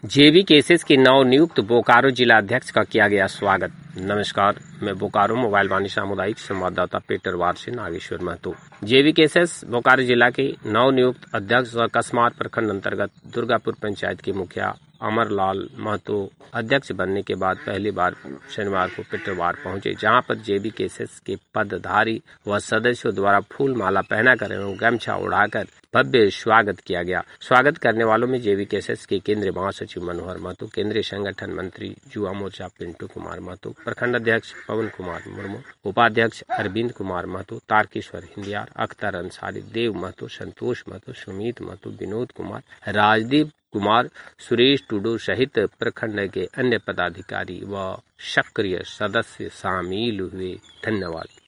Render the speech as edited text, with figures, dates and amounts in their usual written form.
जेबी cases के नवनियुक्त बोकारो जिला अध्यक्ष का किया गया स्वागत। नमस्कार, मैं बोकारो मोबाइल वाणी सामुदायिक संवाददाता पेटरवार से नागेश्वर महतो। जेबी केसेस बोकारो जिला के नवनियुक्त अध्यक्ष और कस्मार प्रखंड अंतर्गत दुर्गापुर पंचायत के मुखिया अमरलाल महतो अध्यक्ष बनने के बाद पहली बार शनिवार को पेटरवार पहुंचे, जहां पर जेबी केसेस के पदधारी व सदस्यों द्वारा फूल माला पहनाकर एवं गमछा उड़ाकर भव्य स्वागत किया गया। स्वागत करने वालों में जेबी केसेस के केंद्रीय महासचिव मनोहर महतो, केंद्रीय संगठन मंत्री युवा मोर्चा पिंटू कुमार महतो, प्रखंड अध्यक्ष पवन कुमार मुर्मू, उपाध्यक्ष अरविंद कुमार महतो, तारकेश्वर हिंदियार, अख्तर अंसारी, देव महतो, संतोष महतो, सुमित महतो, विनोद कुमार, राजदीप कुमार, सुरेश टुडू सहित प्रखंड के अन्य पदाधिकारी व सक्रिय सदस्य शामिल हुए। धन्यवाद।